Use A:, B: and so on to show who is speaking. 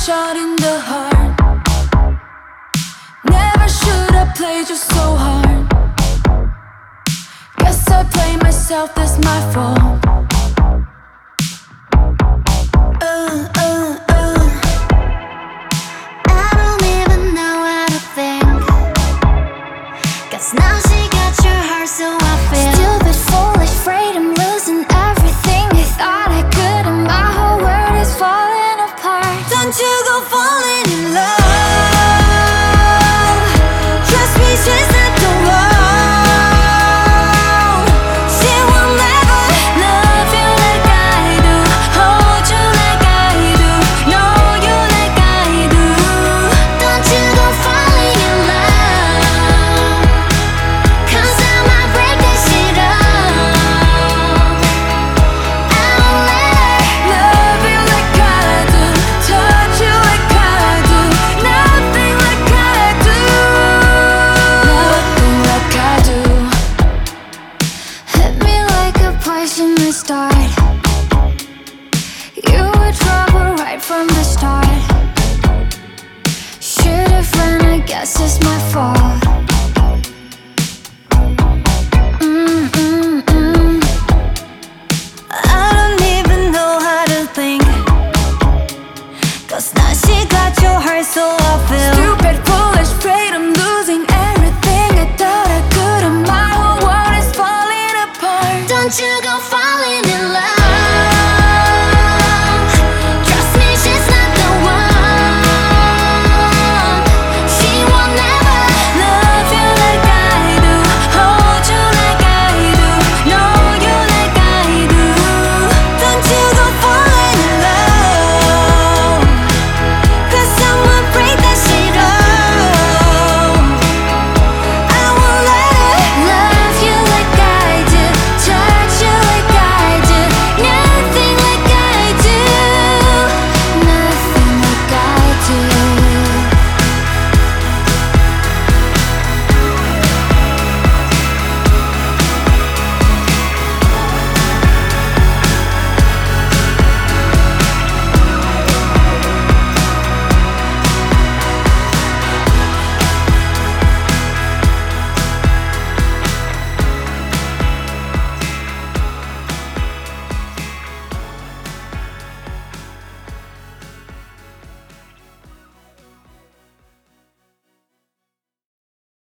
A: shot in the heart. Never should have played you so hard. Guess I played myself, that's my fault.
B: I don't even know how to think, 'cause now she got your heart, so I feel stupid, foolish, afraid I'm losing everything. I thought I could, and my whole world is falling apart.
A: Don't you go falling in love. Trust me, she's not the one. She will never love you like I do, hold you like I do, know you like I do.
B: Don't you go falling in love, 'cause I might break that shit up. I won't let her
A: Love you like I do, touch you like I do, nothing like I do, nothing like I do.
B: hit me like a poisonous start. You were trouble right from the start. Should've run, I guess it's my fault.